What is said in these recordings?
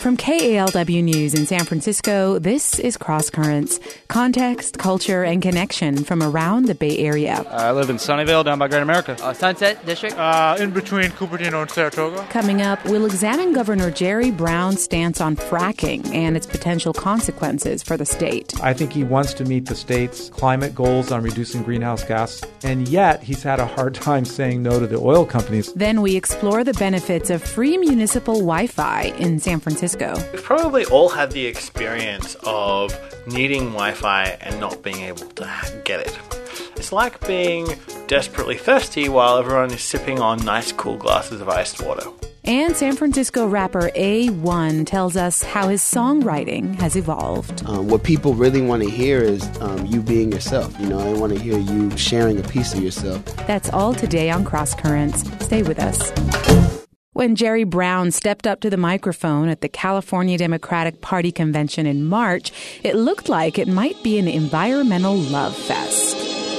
From KALW News in San Francisco, this is Cross Currents. Context, culture, and connection from around the Bay Area. I live in Sunnyvale, down by Great America. Sunset District? In between Cupertino and Saratoga. Coming up, we'll examine Governor Jerry Brown's stance on fracking and its potential consequences for the state. I think he wants to meet the state's climate goals on reducing greenhouse gas, and yet he's had a hard time saying no to the oil companies. Then we explore the benefits of free municipal Wi-Fi in San Francisco. We've probably all had the experience of needing Wi-Fi and not being able to get it. It's like being desperately thirsty while everyone is sipping on nice cool glasses of iced water. And San Francisco rapper A1 tells us how his songwriting has evolved. What people really want to hear is you being yourself. You know, they want to hear you sharing a piece of yourself. That's all today on Cross Currents. Stay with us. When Jerry Brown stepped up to the microphone at the California Democratic Party convention in March, it looked like it might be an environmental love fest.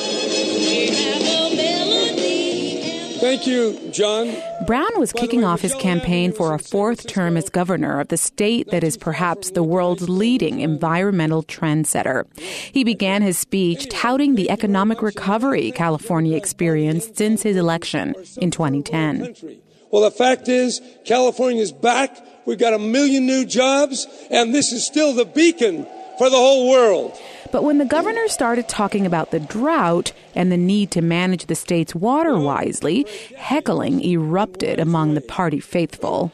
Thank you, John. Brown was kicking off his campaign for a fourth term as governor of the state that is perhaps the world's leading environmental trendsetter. He began his speech touting the economic recovery California experienced since his election in 2010. Well, the fact is, California's back. We've got 1 million new jobs, and this is still the beacon for the whole world. But when the governor started talking about the drought and the need to manage the state's water wisely, heckling erupted among the party faithful.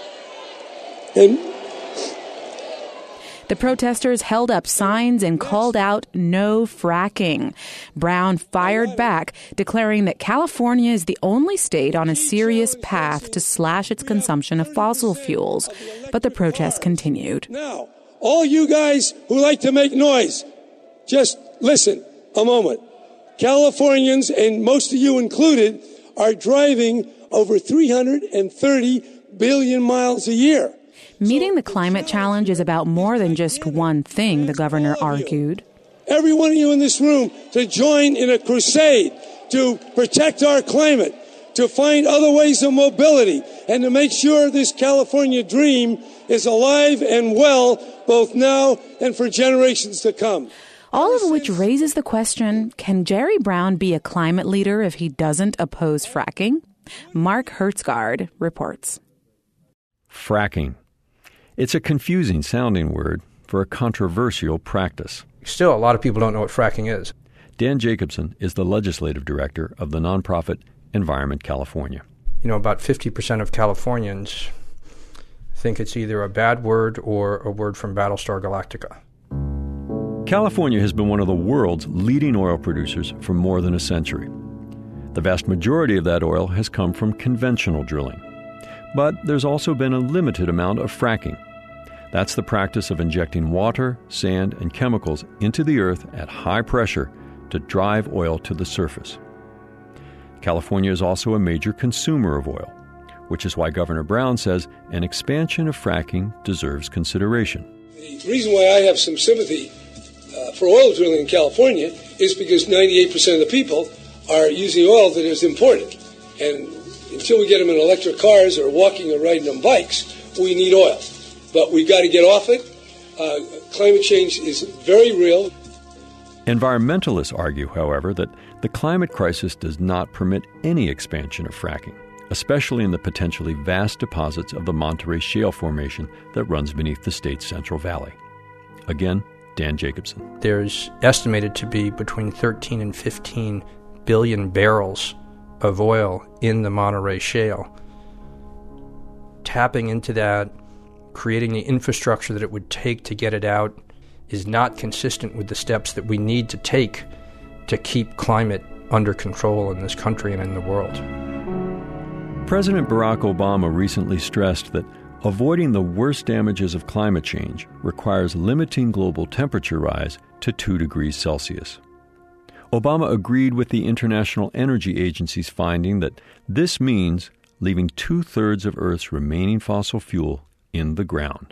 The protesters held up signs and called out no fracking. Brown fired back, declaring that California is the only state on a serious path to slash its consumption of fossil fuels. But the protests continued. Now, all you guys who like to make noise, just listen a moment. Californians, and most of you included, are driving over 330 billion miles a year. Meeting the climate challenge is about more than just one thing, the governor argued. Every one of you in this room to join in a crusade to protect our climate, to find other ways of mobility, and to make sure this California dream is alive and well, both now and for generations to come. All of which raises the question, can Jerry Brown be a climate leader if he doesn't oppose fracking? Mark Hertzgaard reports. Fracking. It's a confusing sounding word for a controversial practice. Still, a lot of people don't know what fracking is. Dan Jacobson is the legislative director of the nonprofit Environment California. You know, about 50% of Californians think it's either a bad word or a word from Battlestar Galactica. California has been one of the world's leading oil producers for more than a century. The vast majority of that oil has come from conventional drilling. But there's also been a limited amount of fracking. That's the practice of injecting water, sand, and chemicals into the earth at high pressure to drive oil to the surface. California is also a major consumer of oil, which is why Governor Brown says an expansion of fracking deserves consideration. The reason why I have some sympathy for oil drilling in California is because 98% of the people are using oil that is imported. And until we get them in electric cars or walking or riding on bikes, we need oil. But we've got to get off it. Climate change is very real. Environmentalists argue, however, that the climate crisis does not permit any expansion of fracking, especially in the potentially vast deposits of the Monterey Shale Formation that runs beneath the state's Central Valley. Again, Dan Jacobson. There's estimated to be between 13 and 15 billion barrels of oil in the Monterey Shale. Tapping into that, creating the infrastructure that it would take to get it out, is not consistent with the steps that we need to take to keep climate under control in this country and in the world. President Barack Obama recently stressed that avoiding the worst damages of climate change requires limiting global temperature rise to 2 degrees Celsius. Obama agreed with the International Energy Agency's finding that this means leaving 2/3 of Earth's remaining fossil fuel in the ground.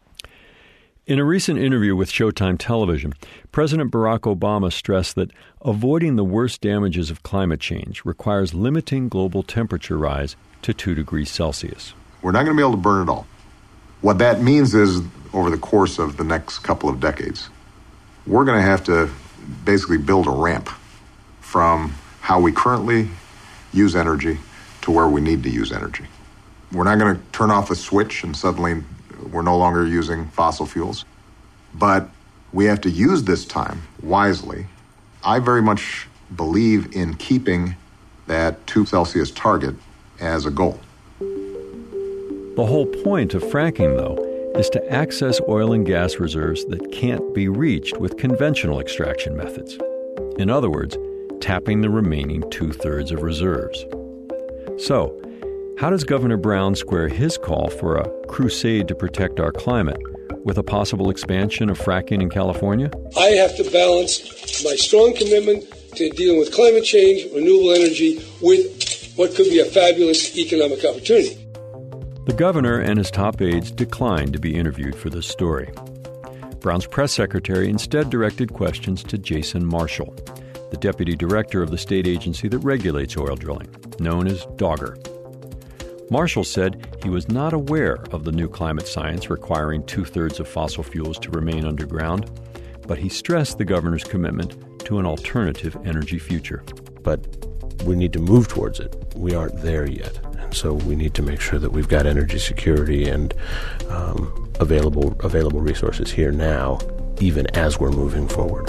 In a recent interview with Showtime Television, President Barack Obama stressed that avoiding the worst damages of climate change requires limiting global temperature rise to 2 degrees Celsius. We're not going to be able to burn it all. What that means is, over the course of the next couple of decades, we're going to have to basically build a ramp from how we currently use energy to where we need to use energy. We're not going to turn off a switch and suddenly we're no longer using fossil fuels, but we have to use this time wisely. I very much believe in keeping that 2 Celsius target as a goal. The whole point of fracking, though, is to access oil and gas reserves that can't be reached with conventional extraction methods. In other words, tapping the remaining 2/3 of reserves. So, how does Governor Brown square his call for a crusade to protect our climate with a possible expansion of fracking in California? I have to balance my strong commitment to dealing with climate change, renewable energy, with what could be a fabulous economic opportunity. The governor and his top aides declined to be interviewed for this story. Brown's press secretary instead directed questions to Jason Marshall, the deputy director of the state agency that regulates oil drilling, known as DOGGR. Marshall said he was not aware of the new climate science requiring 2/3 of fossil fuels to remain underground, but he stressed the governor's commitment to an alternative energy future. But we need to move towards it. We aren't there yet. And so we need to make sure that we've got energy security and available resources here now, even as we're moving forward.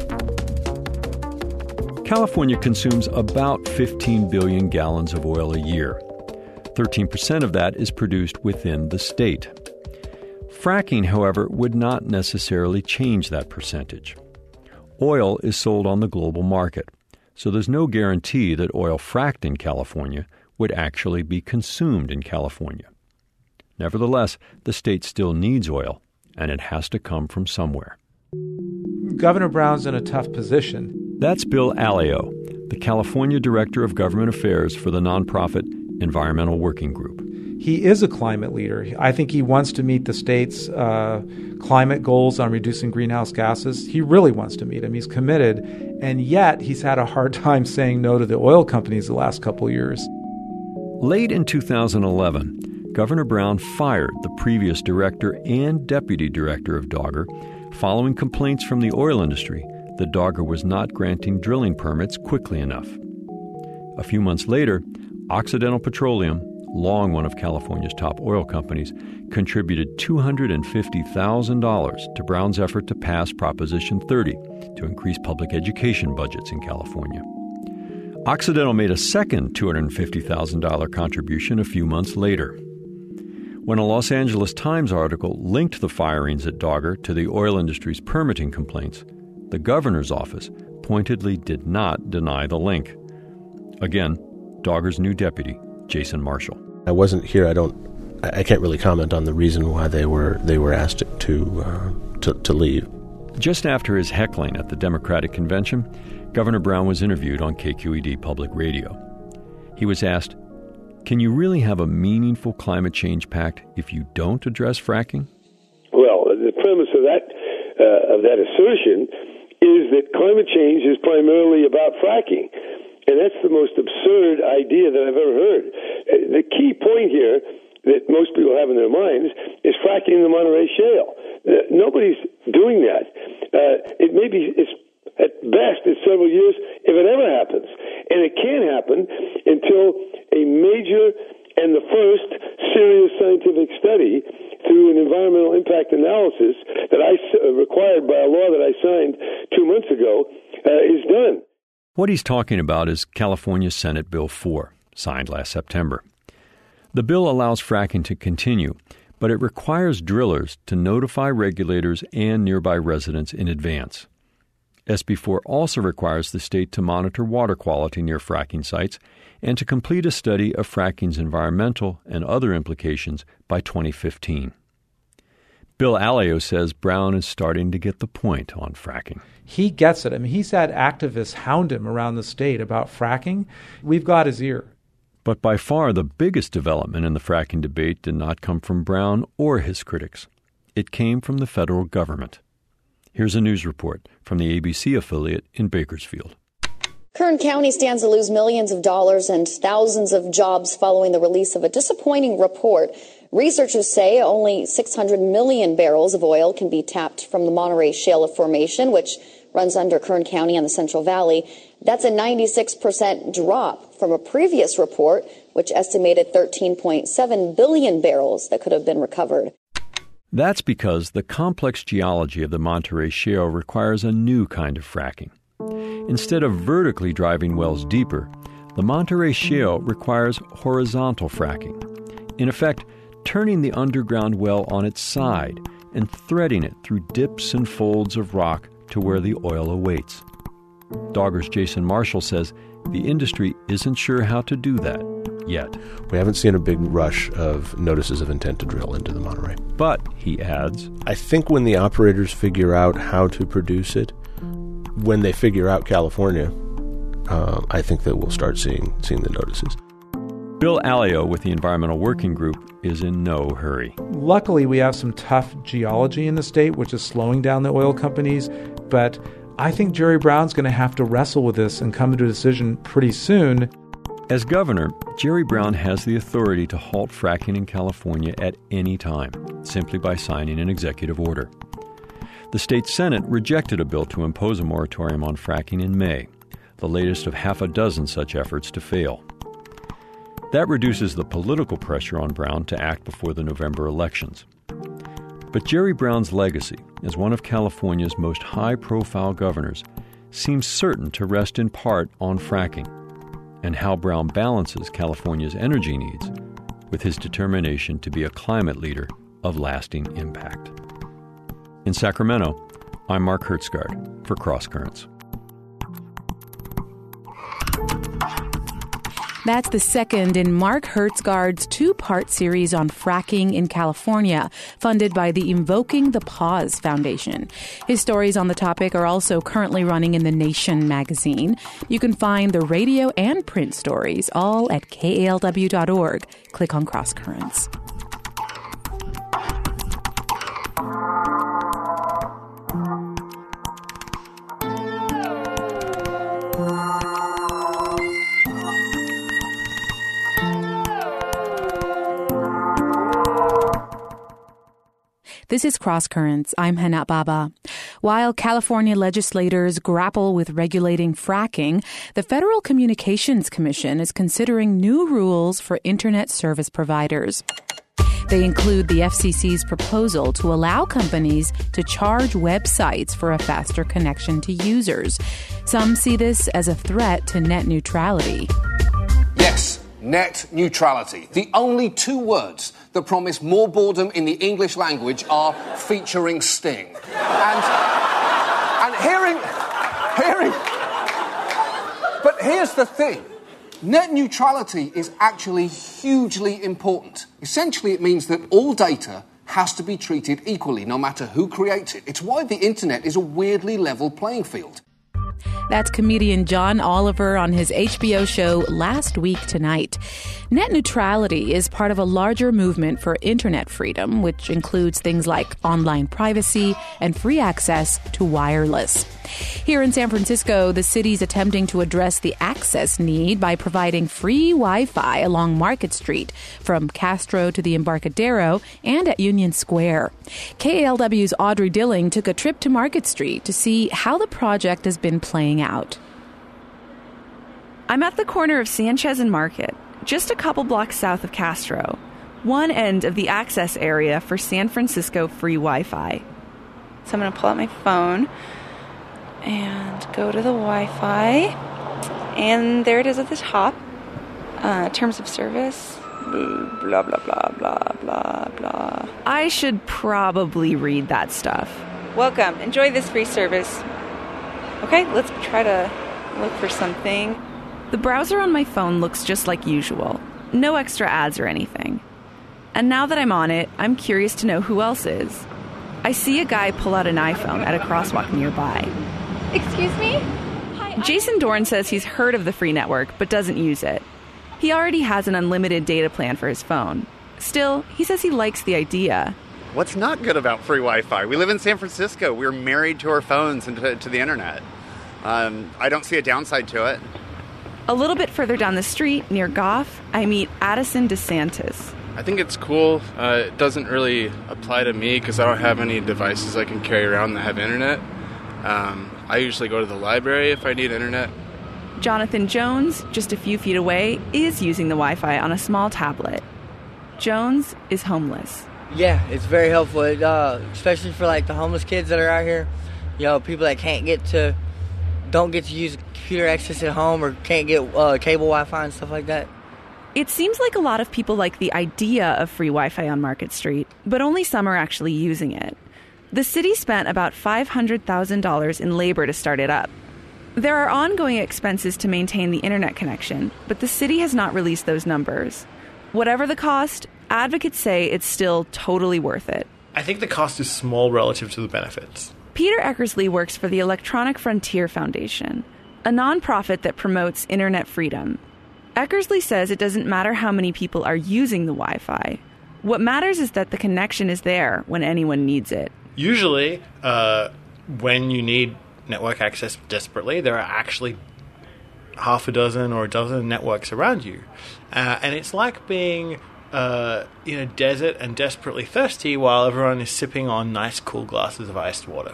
California consumes about 15 billion gallons of oil a year. 13% of that is produced within the state. Fracking, however, would not necessarily change that percentage. Oil is sold on the global market, so there's no guarantee that oil fracked in California would actually be consumed in California. Nevertheless, the state still needs oil, and it has to come from somewhere. Governor Brown's in a tough position. That's Bill Alio, the California Director of Government Affairs for the nonprofit Environmental Working Group. He is a climate leader. I think he wants to meet the state's climate goals on reducing greenhouse gases. He really wants to meet them. He's committed, and yet he's had a hard time saying no to the oil companies the last couple of years. Late in 2011, Governor Brown fired the previous director and deputy director of DOGGR following complaints from the oil industry that DOGGR was not granting drilling permits quickly enough. A few months later, Occidental Petroleum, long one of California's top oil companies, contributed $250,000 to Brown's effort to pass Proposition 30 to increase public education budgets in California. Occidental made a second $250,000 contribution a few months later. When a Los Angeles Times article linked the firings at DOGGR to the oil industry's permitting complaints, the governor's office pointedly did not deny the link. Again, DOGGR's new deputy, Jason Marshall. I wasn't here. I can't really comment on the reason why they were asked to leave. Just after his heckling at the Democratic convention, Governor Brown was interviewed on KQED Public Radio. He was asked, "Can you really have a meaningful climate change pact if you don't address fracking?" Well, the premise of that assertion is that climate change is primarily about fracking. And that's the most absurd idea that I've ever heard. The key point here that most people have in their minds is fracking the Monterey Shale. Nobody's doing that. At best, it's several years, if it ever happens. And it can't happen until a major and the first serious scientific study through an environmental impact analysis that required by a law that I signed 2 months ago is done. What he's talking about is California Senate Bill 4, signed last September. The bill allows fracking to continue, but it requires drillers to notify regulators and nearby residents in advance. SB 4 also requires the state to monitor water quality near fracking sites and to complete a study of fracking's environmental and other implications by 2015. Bill Alio says Brown is starting to get the point on fracking. He gets it. I mean, he's had activists hound him around the state about fracking. We've got his ear. But by far the biggest development in the fracking debate did not come from Brown or his critics. It came from the federal government. Here's a news report from the ABC affiliate in Bakersfield. Kern County stands to lose millions of dollars and thousands of jobs following the release of a disappointing report Researchers say only 600 million barrels of oil can be tapped from the Monterey Shale Formation, which runs under Kern County and the Central Valley. That's a 96% drop from a previous report, which estimated 13.7 billion barrels that could have been recovered. That's because the complex geology of the Monterey Shale requires a new kind of fracking. Instead of vertically driving wells deeper, the Monterey Shale requires horizontal fracking. In effect, turning the underground well on its side and threading it through dips and folds of rock to where the oil awaits. Dogger's Jason Marshall says the industry isn't sure how to do that yet. We haven't seen a big rush of notices of intent to drill into the Monterey. But, he adds, I think when the operators figure out how to produce it, when they figure out California, I think that we'll start seeing the notices. Bill Alio with the Environmental Working Group is in no hurry. Luckily, we have some tough geology in the state, which is slowing down the oil companies, but I think Jerry Brown's going to have to wrestle with this and come to a decision pretty soon. As governor, Jerry Brown has the authority to halt fracking in California at any time, simply by signing an executive order. The state Senate rejected a bill to impose a moratorium on fracking in May, the latest of half a dozen such efforts to fail. That reduces the political pressure on Brown to act before the November elections. But Jerry Brown's legacy as one of California's most high-profile governors seems certain to rest in part on fracking, and how Brown balances California's energy needs with his determination to be a climate leader of lasting impact. In Sacramento, I'm Mark Hertsgaard for Cross Currents. That's the second in Mark Hertsgaard's two-part series on fracking in California, funded by the Invoking the Pause Foundation. His stories on the topic are also currently running in The Nation magazine. You can find the radio and print stories all at KALW.org. Click on Cross Currents. This is Cross Currents. I'm Hana Baba. While California legislators grapple with regulating fracking, the Federal Communications Commission is considering new rules for Internet service providers. They include the FCC's proposal to allow companies to charge websites for a faster connection to users. Some see this as a threat to net neutrality. Yes, net neutrality. The only two words that promise more boredom in the English language are featuring Sting. And hearing... But here's the thing. Net neutrality is actually hugely important. Essentially, it means that all data has to be treated equally, no matter who creates it. It's why the internet is a weirdly level playing field. That's comedian John Oliver on his HBO show Last Week Tonight. Net neutrality is part of a larger movement for internet freedom, which includes things like online privacy and free access to wireless. Here in San Francisco, the city's attempting to address the access need by providing free Wi-Fi along Market Street, from Castro to the Embarcadero and at Union Square. KALW's Audrey Dilling took a trip to Market Street to see how the project has been playing out. I'm at the corner of Sanchez and Market, just a couple blocks south of Castro, one end of the access area for San Francisco free Wi-Fi. So I'm going to pull out my phone and go to the Wi-Fi, and there it is at the top. Terms of service, blah, blah, blah, blah, blah, blah. I should probably read that stuff. Welcome. Enjoy this free service. Okay, let's try to look for something. The browser on my phone looks just like usual. No extra ads or anything. And now that I'm on it, I'm curious to know who else is. I see a guy pull out an iPhone at a crosswalk nearby. Excuse me? Hi. Jason Dorn says he's heard of the free network, but doesn't use it. He already has an unlimited data plan for his phone. Still, he says he likes the idea. What's not good about free Wi-Fi? We live in San Francisco. We're married to our phones and to the internet. I don't see a downside to it. A little bit further down the street, near Goff, I meet Addison DeSantis. I think it's cool. It doesn't really apply to me because I don't have any devices I can carry around that have internet. I usually go to the library if I need internet. Jonathan Jones, just a few feet away, is using the Wi-Fi on a small tablet. Jones is homeless. Yeah, it's very helpful, especially for like the homeless kids that are out here. You know, people that don't get to use computer access at home or can't get cable Wi-Fi and stuff like that. It seems like a lot of people like the idea of free Wi-Fi on Market Street, but only some are actually using it. The city spent about $500,000 in labor to start it up. There are ongoing expenses to maintain the internet connection, but the city has not released those numbers. Whatever the cost, advocates say it's still totally worth it. I think the cost is small relative to the benefits. Peter Eckersley works for the Electronic Frontier Foundation, a nonprofit that promotes internet freedom. Eckersley says it doesn't matter how many people are using the Wi-Fi. What matters is that the connection is there when anyone needs it. Usually, when you need network access desperately, there are actually half a dozen or a dozen networks around you. And it's like being in a desert and desperately thirsty while everyone is sipping on nice, cool glasses of iced water.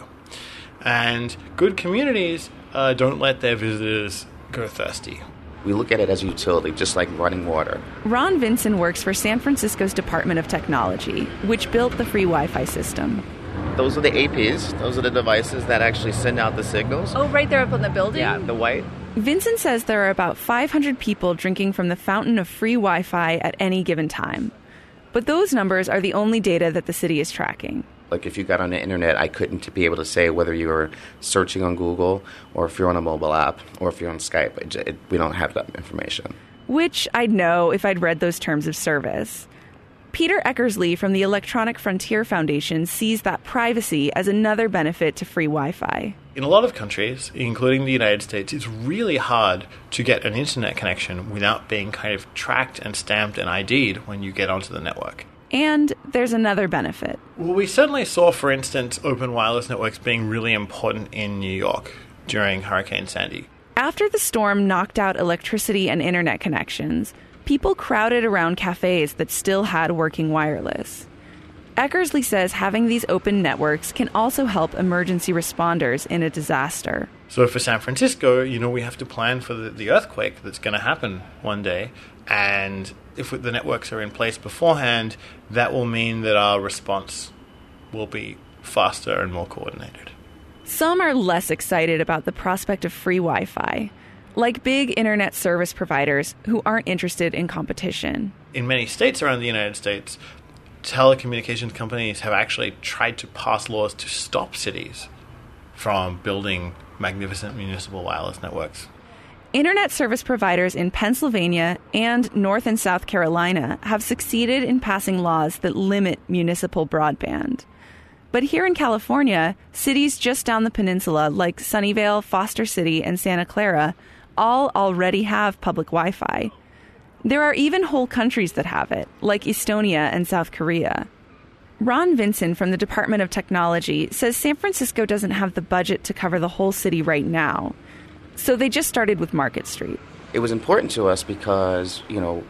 And good communities don't let their visitors go thirsty. We look at it as a utility, just like running water. Ron Vinson works for San Francisco's Department of Technology, which built the free Wi-Fi system. Those are the APs. Those are the devices that actually send out the signals. Oh, right there up in the building? Yeah, the white. Vinson says there are about 500 people drinking from the fountain of free Wi-Fi at any given time. But those numbers are the only data that the city is tracking. Like if you got on the internet, I couldn't be able to say whether you were searching on Google or if you're on a mobile app or if you're on Skype. We don't have that information. Which I'd know if I'd read those terms of service. Peter Eckersley from the Electronic Frontier Foundation sees that privacy as another benefit to free Wi-Fi. In a lot of countries, including the United States, it's really hard to get an internet connection without being kind of tracked and stamped and ID'd when you get onto the network. And there's another benefit. Well, we certainly saw, for instance, open wireless networks being really important in New York during Hurricane Sandy. After the storm knocked out electricity and internet connections, people crowded around cafes that still had working wireless. Eckersley says having these open networks can also help emergency responders in a disaster. So for San Francisco, we have to plan for the earthquake that's going to happen one day. And if the networks are in place beforehand, that will mean that our response will be faster and more coordinated. Some are less excited about the prospect of free Wi-Fi, like big internet service providers who aren't interested in competition. In many states around the United States, telecommunications companies have actually tried to pass laws to stop cities from building magnificent municipal wireless networks. Internet service providers in Pennsylvania and North and South Carolina have succeeded in passing laws that limit municipal broadband. But here in California, cities just down the peninsula like Sunnyvale, Foster City, and Santa Clara all already have public Wi-Fi. There are even whole countries that have it, like Estonia and South Korea. Ron Vinson from the Department of Technology says San Francisco doesn't have the budget to cover the whole city right now. So they just started with Market Street. It was important to us because,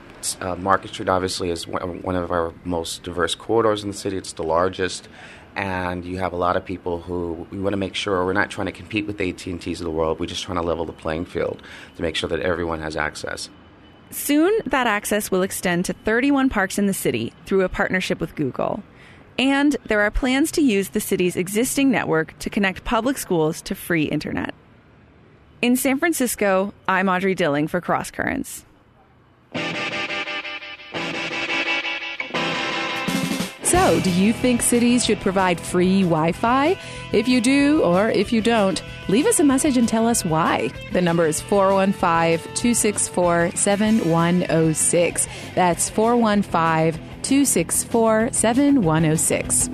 Market Street obviously is one of our most diverse corridors in the city. It's the largest. And you have a lot of people who we want to make sure we're not trying to compete with the AT&Ts of the world. We're just trying to level the playing field to make sure that everyone has access. Soon, that access will extend to 31 parks in the city through a partnership with Google. And there are plans to use the city's existing network to connect public schools to free internet. In San Francisco, I'm Audrey Dilling for Cross Currents. So, do you think cities should provide free Wi-Fi? If you do, or if you don't, leave us a message and tell us why. The number is 415-264-7106. That's 415-264-7106.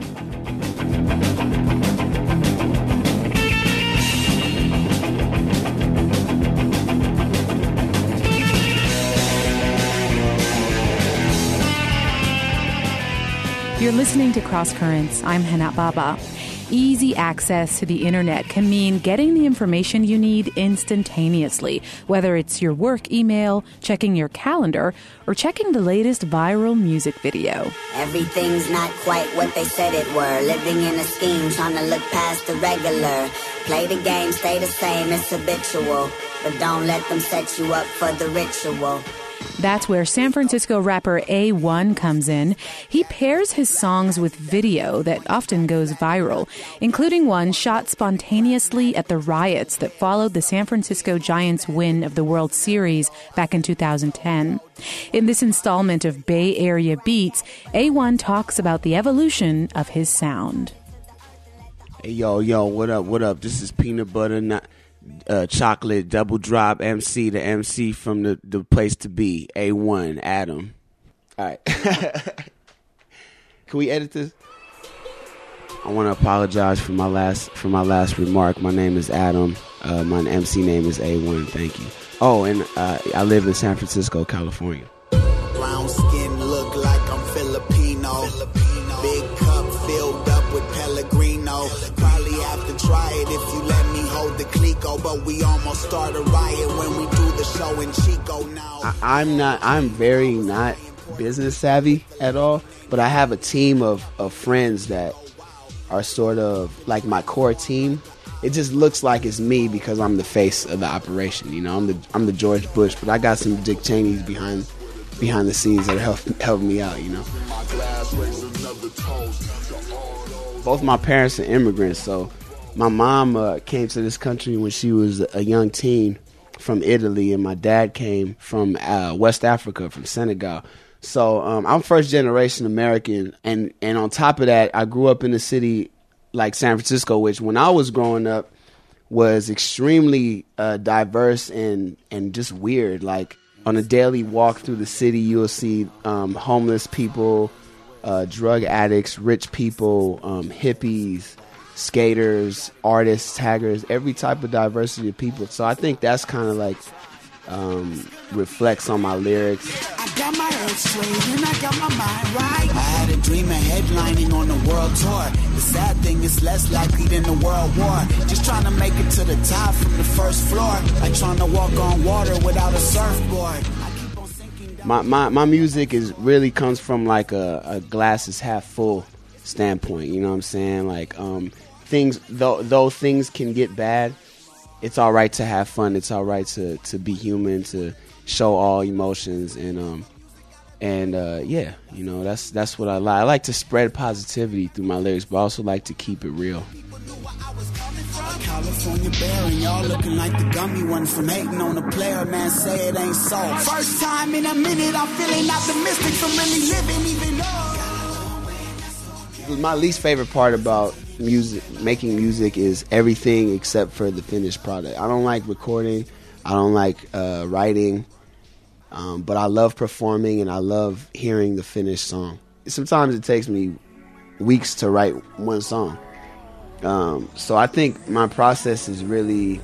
You're listening to Cross Currents. I'm Hana Baba. easy access to the internet can mean getting the information you need instantaneously, whether it's your work email, checking your calendar, or checking the latest viral music video. Everything's not quite what they said it were. Living in a scheme, trying to look past the regular. Play the game, stay the same, it's habitual. But don't let them set you up for the ritual. That's where San Francisco rapper A1 comes in. He pairs his songs with video that often goes viral, including one shot spontaneously at the riots that followed the San Francisco Giants' win of the World Series back in 2010. In this installment of Bay Area Beats, A1 talks about the evolution of his sound. Hey, yo, what up? This is Peanut Butter Chocolate Double Drop MC, the MC from the place to be, A1, Adam. All right. Can we edit this? I want to apologize for my last remark. My name is Adam. My MC name is A1. Thank you. Oh, and I live in San Francisco, California. Brown skin look like I'm Filipino. Big cup filled up with Pellegrino. Probably have to try it if you let me hold the Clico. But we almost start a riot when we do the show in Chico now. I'm very not business savvy at all. But I have a team of friends that are sort of like my core team. It just looks like it's me because I'm the face of the operation. You know, I'm the George Bush, but I got some Dick Cheneys behind the scenes that help me out. You know, both my parents are immigrants, so my mom came to this country when she was a young teen from Italy, and my dad came from West Africa, from Senegal. So I'm first generation American, and on top of that, I grew up in a city like San Francisco, which when I was growing up was extremely diverse and just weird. Like on a daily walk through the city, you'll see homeless people, drug addicts, rich people, hippies, skaters, artists, taggers, every type of diversity of people. So I think that's kind of like reflects on my lyrics. I got my head straight and I got my mind right. I had a dream of headlining on the world tour. The sad thing is less likely than the world war. Just trying to make it to the top from the first floor. Like trying to walk on water without a surfboard. My music is really comes from like a glass is half full standpoint. You know what I'm saying? Like things though things can get bad, it's all right to have fun. It's all right to be human, to show all emotions, and yeah, you know, that's what I like. I like to spread positivity through my lyrics, but I also like to keep it real. California bear and y'all looking like the gummy ones from hating on a player, man, say it ain't so. First time in a minute I'm feeling optimistic from really living even though. My least favorite part about making music is everything except for the finished product. I don't like recording, I don't like writing, but I love performing and I love hearing the finished song. Sometimes it takes me weeks to write one song. So I think my process is really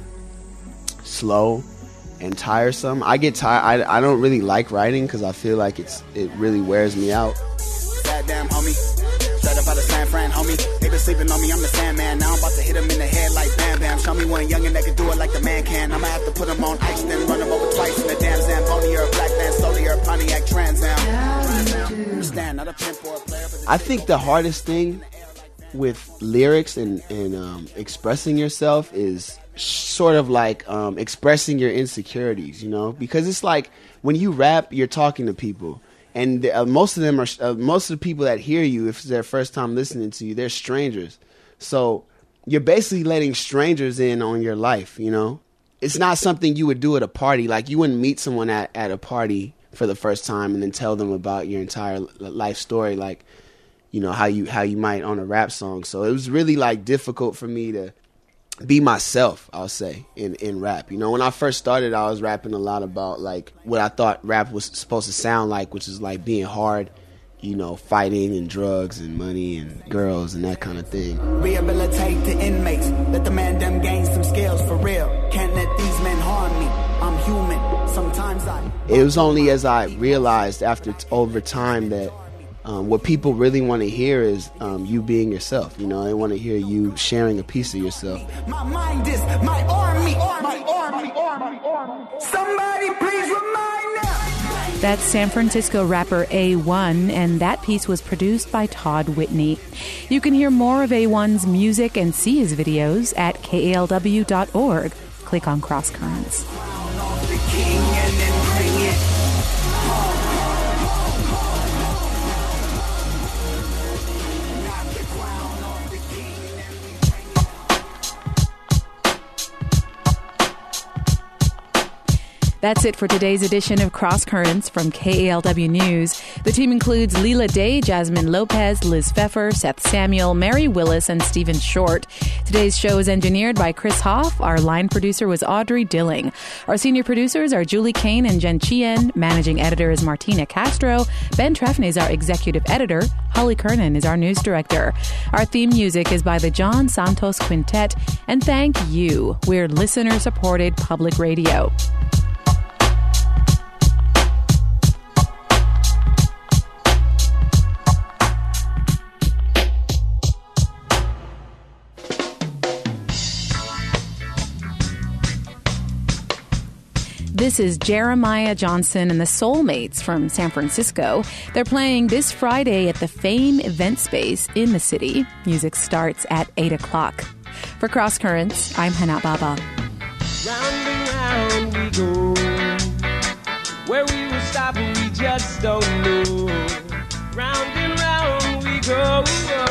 slow and tiresome. I get tired. I don't really like writing because I feel like it really wears me out. Goddamn, homie. Straight up out of San Fran, homie. They been sleeping on me, I'm the Sandman. Now I'm about to hit him in the head like Bam Bam. Show me one youngin' that can do it like the man can. I'ma have to put him on ice, then run him over twice in the damn Zamboni or a black van, slowly or a Pontiac Trans Am. Understand, not a pimp or a player. I think the hardest thing with lyrics and expressing yourself is sort of like expressing your insecurities, you know, because it's like when you rap, you're talking to people, and most of them are most of the people that hear you, if it's their first time listening to you, they're strangers. So you're basically letting strangers in on your life, you know. It's not something you would do at a party. Like you wouldn't meet someone at a party for the first time and then tell them about your entire life story, like, you know, how you might on a rap song. So it was really like difficult for me to be myself, I'll say, in rap. You know, when I first started, I was rapping a lot about like what I thought rap was supposed to sound like, which is like being hard, you know, fighting and drugs and money and girls and that kind of thing. Rehabilitate the inmates, let the man them gain some skills for real. Can't let these men harm me. I'm human. Sometimes It was only as I realized over time that what people really want to hear is you being yourself. You know, they want to hear you sharing a piece of yourself. My mind is my army. Somebody please remind them. That's San Francisco rapper A1, and that piece was produced by Todd Whitney. You can hear more of A1's music and see his videos at KALW.org. Click on Cross Currents. That's it for today's edition of Cross Currents from KALW News. The team includes Leela Day, Jasmine Lopez, Liz Pfeffer, Seth Samuel, Mary Willis, and Stephen Short. Today's show is engineered by Chris Hoff. Our line producer was Audrey Dilling. Our senior producers are Julie Kane and Jen Chien. Managing editor is Martina Castro. Ben Trefne is our executive editor. Holly Kernan is our news director. Our theme music is by the John Santos Quintet. And thank you. We're listener-supported public radio. This is Jeremiah Johnson and the Soulmates from San Francisco. They're playing this Friday at the Fame Event Space in the city. Music starts at 8 o'clock. For Cross Currents, I'm Hana Baba. Round and round we go. Where we will stop, we just don't know. Round and round we go.